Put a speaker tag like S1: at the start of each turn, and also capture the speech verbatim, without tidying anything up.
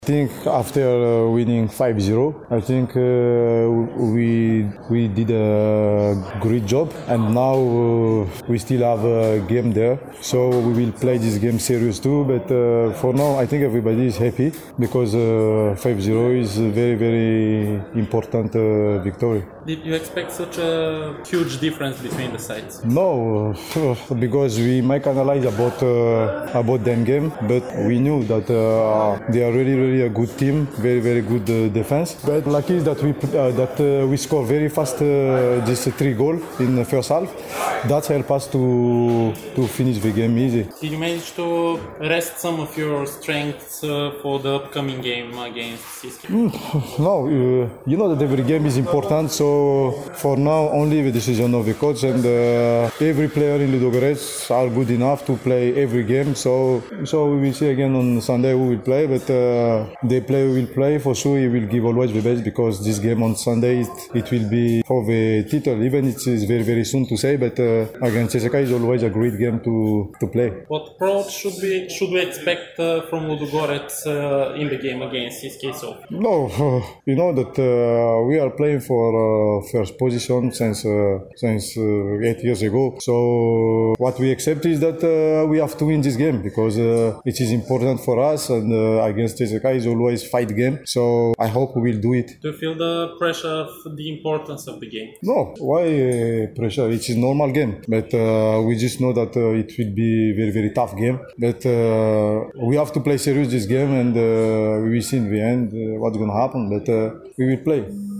S1: I think after uh, winning five zero, I think uh, we we did a great job, and now uh, we still have a game there, so we will play this game serious too. But uh, for now, I think everybody is happy because uh, five zero is a very very important uh, victory.
S2: Did you expect such a huge difference between the sides?
S1: No, because we might analyze about uh, about them game, but we knew that uh, they are really really a good team, very very good uh, defense. But lucky is that we uh, that uh, we score very fast uh, this three goal in the first half. That helped us to to finish the game easy.
S2: Did you manage to rest some of your strengths uh, for the upcoming game against C S K A?
S1: Mm, no, uh, you know that every game is important, so for now only the decision of the coach, and uh, every player in Ludogorets are good enough to play every game. So so we will see again on Sunday who will play, but uh, the player will play for sure. He will give always the best because this game on Sunday it, it will be for the title. Even it is very very soon to say, but uh, against C S K A is always a great game to to play.
S2: What approach should we should we expect uh, from Ludogorets uh, in the game against C S K A? So
S1: no, uh, you know that uh, we are playing for uh, first position since uh, since uh, eight years ago. So what we accept is that uh, we have to win this game because uh, it is important for us, and uh, against C S K A is always fight game. So I hope we will do it.
S2: Do you feel the pressure of the importance of the game?
S1: No, why uh, pressure? It is normal game, but uh, we just know that uh, it will be very very tough game. But uh, we have to play serious this game, and uh, we will see in the end uh, what's gonna happen. But uh, we will play.